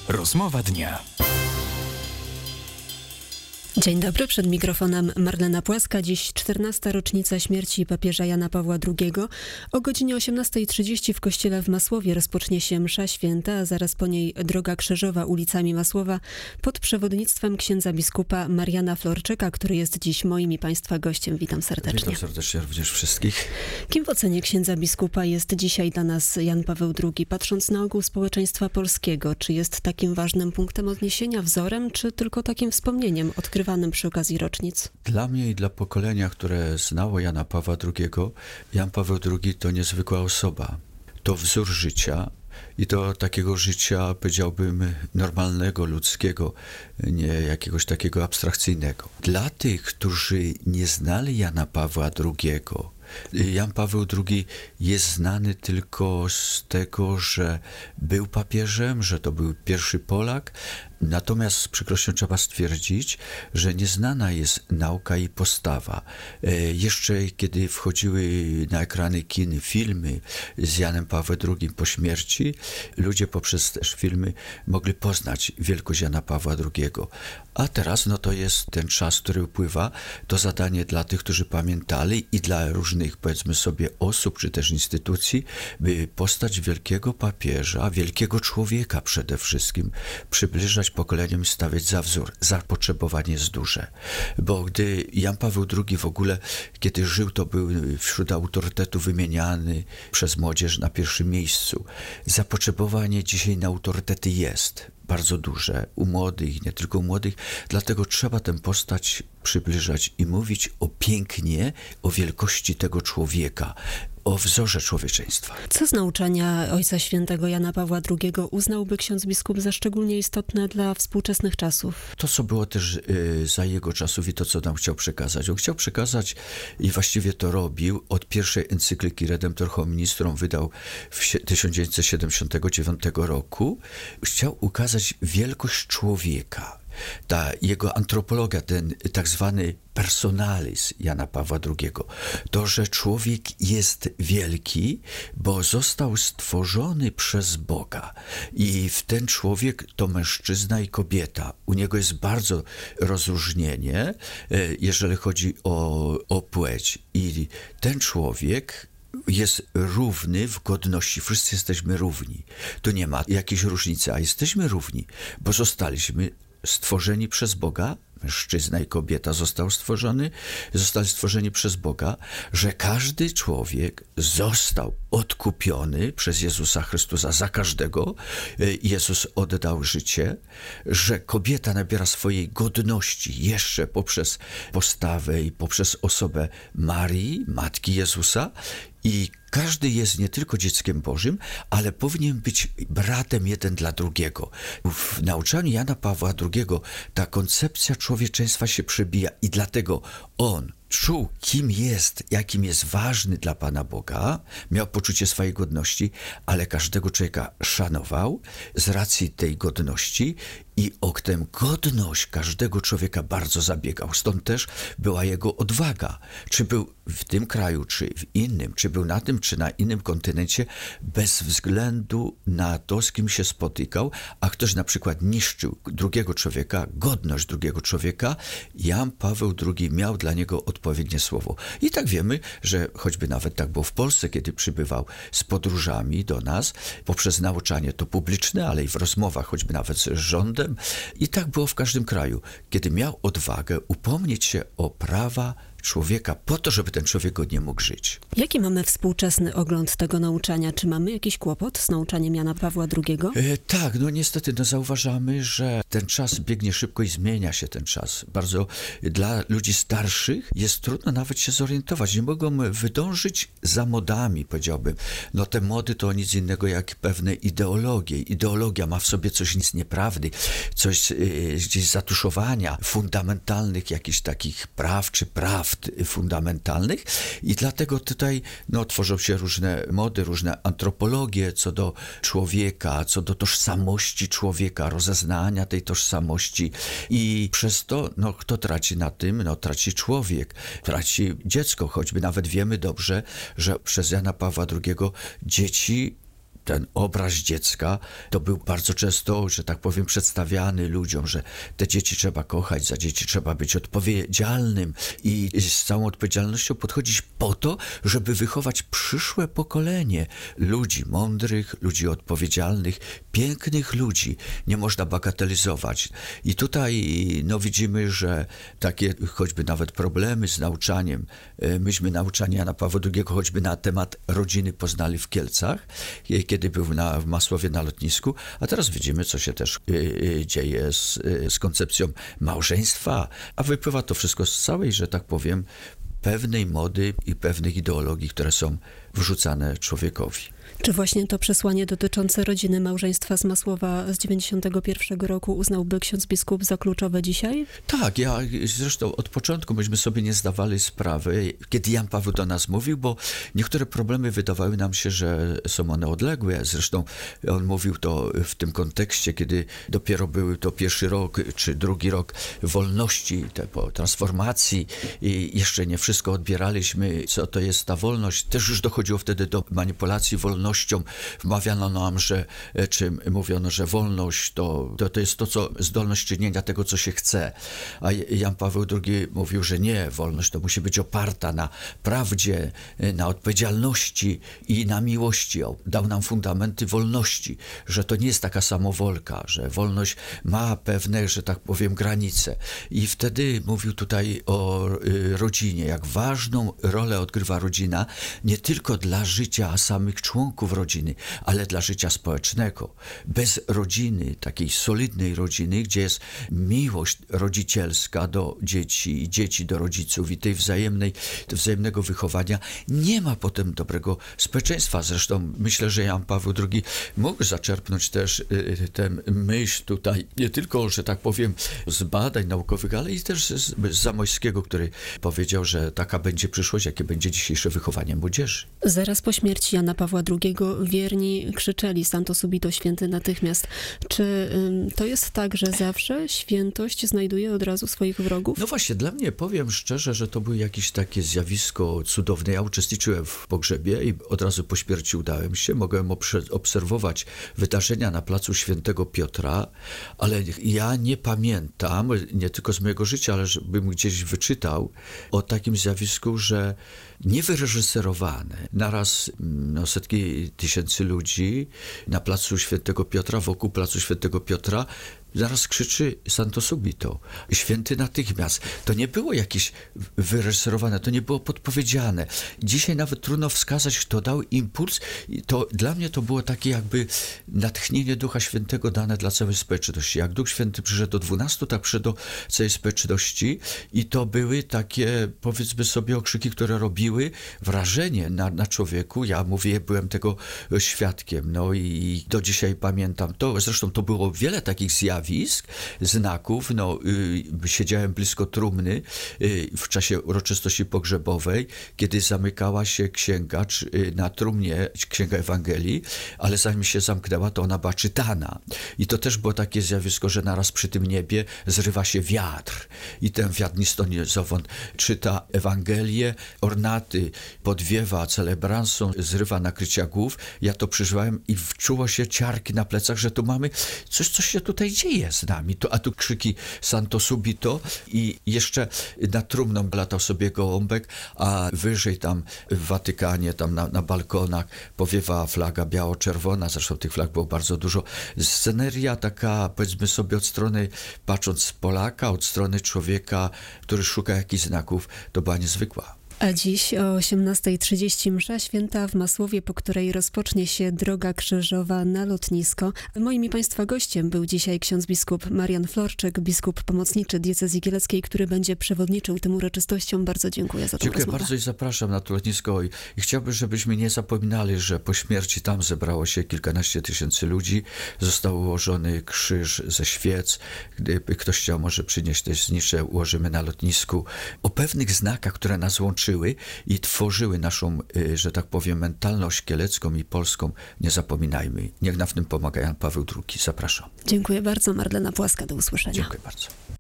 Rozmowa dnia. Dzień dobry, przed mikrofonem Marlena Płaska. Dziś 14. rocznica śmierci papieża Jana Pawła II. O godzinie 18:30 w kościele w Masłowie rozpocznie się msza święta, a zaraz po niej droga krzyżowa ulicami Masłowa pod przewodnictwem księdza biskupa Mariana Florczyka, który jest dziś moim i państwa gościem. Witam serdecznie. Witam serdecznie również wszystkich. Kim w ocenie księdza biskupa jest dzisiaj dla nas Jan Paweł II? Patrząc na ogół społeczeństwa polskiego, czy jest takim ważnym punktem odniesienia, wzorem, czy tylko takim wspomnieniem odkrywanym przy okazji rocznic? Dla mnie i dla pokolenia, które znało Jana Pawła II, Jan Paweł II to niezwykła osoba. To wzór życia i to takiego życia, powiedziałbym, normalnego, ludzkiego, nie jakiegoś takiego abstrakcyjnego. Dla tych, którzy nie znali Jana Pawła II, Jan Paweł II jest znany tylko z tego, że był papieżem, że to był pierwszy Polak. Natomiast z przykrością trzeba stwierdzić, że nieznana jest nauka i postawa. Jeszcze kiedy wchodziły na ekrany kin filmy z Janem Pawłem II po śmierci, ludzie poprzez też filmy mogli poznać wielkość Jana Pawła II. A teraz to jest ten czas, który upływa, to zadanie dla tych, którzy pamiętali i dla różnych, powiedzmy sobie, osób czy też instytucji, by postać wielkiego papieża, wielkiego człowieka przede wszystkim przybliżać pokoleniom i stawiać za wzór. Zapotrzebowanie jest duże. Bo gdy Jan Paweł II w ogóle, kiedy żył, to był wśród autorytetów wymieniany przez młodzież na pierwszym miejscu. Zapotrzebowanie dzisiaj na autorytety jest bardzo duże u młodych, nie tylko u młodych, dlatego trzeba tę postać przybliżać i mówić o pięknie, o wielkości tego człowieka, o wzorze człowieczeństwa. Co z nauczania Ojca Świętego Jana Pawła II uznałby ksiądz biskup za szczególnie istotne dla współczesnych czasów? To, co było też za jego czasów i to, co nam chciał przekazać. On chciał przekazać i właściwie to robił od pierwszej encykliki Redemptor Hominis, którą wydał w 1979 roku. Chciał ukazać wielkość człowieka. Ta jego antropologia, ten tak zwany personalis Jana Pawła II, to, że człowiek jest wielki, bo został stworzony przez Boga i w ten człowiek to mężczyzna i kobieta. U niego jest bardzo rozróżnienie, jeżeli chodzi o płeć i ten człowiek jest równy w godności. Wszyscy jesteśmy równi. Tu nie ma jakiejś różnicy, a jesteśmy równi, bo zostaliśmy stworzeni przez Boga, mężczyzna i kobieta zostali stworzeni przez Boga, że każdy człowiek został odkupiony przez Jezusa Chrystusa za każdego. Jezus oddał życie, że kobieta nabiera swojej godności jeszcze poprzez postawę i poprzez osobę Marii, Matki Jezusa, i każdy jest nie tylko dzieckiem Bożym, ale powinien być bratem jeden dla drugiego. W nauczaniu Jana Pawła II ta koncepcja człowieczeństwa się przebija i dlatego on czuł, kim jest, jakim jest ważny dla Pana Boga, miał poczucie swojej godności, ale każdego człowieka szanował z racji tej godności i o tę godność każdego człowieka bardzo zabiegał. Stąd też była jego odwaga. Czy był w tym kraju, czy w innym, czy był na tym, czy na innym kontynencie, bez względu na to, z kim się spotykał, a ktoś na przykład niszczył drugiego człowieka, godność drugiego człowieka, Jan Paweł II miał dla niego odpowiednie słowo. I tak wiemy, że choćby nawet tak było w Polsce, kiedy przybywał z podróżami do nas, poprzez nauczanie to publiczne, ale i w rozmowach, choćby nawet z rządem. I tak było w każdym kraju, kiedy miał odwagę upomnieć się o prawa człowieka po to, żeby ten człowiek go nie mógł żyć. Jaki mamy współczesny ogląd tego nauczania? Czy mamy jakiś kłopot z nauczaniem Jana Pawła II? Tak, niestety zauważamy, że ten czas biegnie szybko i zmienia się ten czas. Bardzo dla ludzi starszych jest trudno nawet się zorientować. Nie mogą wydążyć za modami, powiedziałbym. Te mody to nic innego jak pewne ideologie. Ideologia ma w sobie coś nic nieprawdy, coś gdzieś zatuszowania fundamentalnych jakichś takich praw czy praw fundamentalnych i dlatego tutaj tworzą się różne mody, różne antropologie co do człowieka, co do tożsamości człowieka, rozeznania tej tożsamości i przez to, kto traci na tym? Traci człowiek, traci dziecko, choćby nawet wiemy dobrze, że przez Jana Pawła II dzieci ten obraz dziecka to był bardzo często, że tak powiem, przedstawiany ludziom, że te dzieci trzeba kochać, za dzieci trzeba być odpowiedzialnym i z całą odpowiedzialnością podchodzić po to, żeby wychować przyszłe pokolenie ludzi mądrych, ludzi odpowiedzialnych, pięknych ludzi. Nie można bagatelizować. I tutaj widzimy, że takie choćby nawet problemy z nauczaniem, myśmy nauczanie Jana Pawła II choćby na temat rodziny poznali w Kielcach, kiedy był w Masłowie na lotnisku, a teraz widzimy, co się też dzieje z koncepcją małżeństwa, a wypływa to wszystko z całej, że tak powiem, pewnej mody i pewnych ideologii, które są wrzucane człowiekowi. Czy właśnie to przesłanie dotyczące rodziny małżeństwa z Masłowa z 91 roku uznałby ksiądz biskup za kluczowe dzisiaj? Tak, ja zresztą od początku myśmy sobie nie zdawali sprawy, kiedy Jan Paweł do nas mówił, bo niektóre problemy wydawały nam się, że są one odległe. Zresztą on mówił to w tym kontekście, kiedy dopiero był to pierwszy rok czy drugi rok wolności, po transformacji i jeszcze nie wszystko odbieraliśmy, co to jest ta wolność. Też już dochodziło wtedy do manipulacji wolnością. Wmawiano nam, czy mówiono, że wolność to jest to, co zdolność czynienia tego, co się chce. A Jan Paweł II mówił, że nie, wolność to musi być oparta na prawdzie, na odpowiedzialności i na miłości. Dał nam fundamenty wolności, że to nie jest taka samowolka, że wolność ma pewne, że tak powiem, granice. I wtedy mówił tutaj o rodzinie, jak ważną rolę odgrywa rodzina, nie tylko dla życia samych członków rodziny, ale dla życia społecznego. Bez rodziny, takiej solidnej rodziny, gdzie jest miłość rodzicielska do dzieci i dzieci do rodziców i tej wzajemnego wychowania, nie ma potem dobrego społeczeństwa. Zresztą myślę, że Jan Paweł II mógł zaczerpnąć też tę myśl tutaj, nie tylko, że tak powiem, z badań naukowych, ale i też z Zamoyskiego, który powiedział, że taka będzie przyszłość, jakie będzie dzisiejsze wychowanie młodzieży. Zaraz po śmierci Jana Pawła II wierni krzyczeli Santo Subito, święty natychmiast. Czy to jest tak, że zawsze świętość znajduje od razu swoich wrogów? No właśnie, dla mnie, powiem szczerze, że to było jakieś takie zjawisko cudowne. Ja uczestniczyłem w pogrzebie i od razu po śmierci udałem się. Mogłem obserwować wydarzenia na placu Świętego Piotra, ale ja nie pamiętam, nie tylko z mojego życia, ale żebym gdzieś wyczytał o takim zjawisku, że niewyreżyserowane. Naraz setki tysięcy ludzi na placu Świętego Piotra, wokół placu Świętego Piotra, zaraz krzyczy Santo Subito, święty natychmiast. To nie było jakieś wyreżyserowane, to nie było podpowiedziane. Dzisiaj nawet trudno wskazać, kto dał impuls. To dla mnie to było takie jakby natchnienie Ducha Świętego dane dla całej społeczności. Jak Duch Święty przyszedł do 12, tak przyszedł do całej społeczności i to były takie, powiedzmy sobie, okrzyki, które robiły wrażenie na człowieku. Ja mówię, byłem tego świadkiem. No i do dzisiaj pamiętam to. Zresztą to było wiele takich zjawisk, znaków. Siedziałem blisko trumny w czasie uroczystości pogrzebowej, kiedy zamykała się księga na trumnie, księga Ewangelii, ale zanim się zamknęła, to ona była czytana. I to też było takie zjawisko, że naraz przy tym niebie zrywa się wiatr i ten wiatr ni stąd ni zowąd czyta Ewangelię, ornaty podwiewa celebransom, zrywa nakrycia głów. Ja to przeżywałem i wczuło się ciarki na plecach, że tu mamy coś, co się tutaj dzieje z nami. A tu krzyki Santo Subito i jeszcze nad trumną latał sobie gołąbek, a wyżej tam w Watykanie, tam na balkonach powiewa flaga biało-czerwona, zresztą tych flag było bardzo dużo. Sceneria taka, powiedzmy sobie, od strony, patrząc z Polaka, od strony człowieka, który szuka jakichś znaków, to była niezwykła. A dziś o 18:30 msza święta w Masłowie, po której rozpocznie się droga krzyżowa na lotnisko. Moim i Państwa gościem był dzisiaj ksiądz biskup Marian Florczyk, biskup pomocniczy diecezji kieleckiej, który będzie przewodniczył tym uroczystościom. Bardzo dziękuję za tę rozmowę. Dziękuję bardzo i zapraszam na to lotnisko i chciałbym, żebyśmy nie zapominali, że po śmierci tam zebrało się kilkanaście tysięcy ludzi. Został ułożony krzyż ze świec. Gdyby ktoś chciał może przynieść te znicze, ułożymy na lotnisku. O pewnych znakach, które nas łączyły i tworzyły naszą, że tak powiem, mentalność kielecką i polską, nie zapominajmy. Niech nam w tym pomaga Jan Paweł II. Zapraszam. Dziękuję bardzo. Marlena Płaska, do usłyszenia. Dziękuję bardzo.